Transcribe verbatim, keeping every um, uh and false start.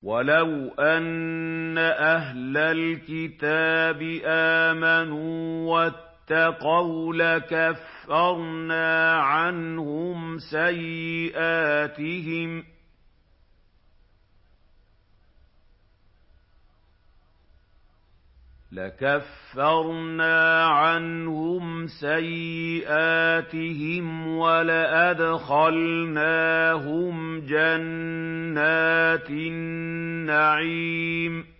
وَلَوْ أَنَّ أَهْلَ الْكِتَابِ آمَنُوا وَاتَّقَوْا لَكَفَّرْنَا عَنْهُمْ سَيِّئَاتِهِمْ لَكَفَّرْنَا عَنْهُمْ سَيِّئَاتِهِمْ وَلَأَدْخَلْنَاهُمْ جَنَّاتِ النَّعِيمِ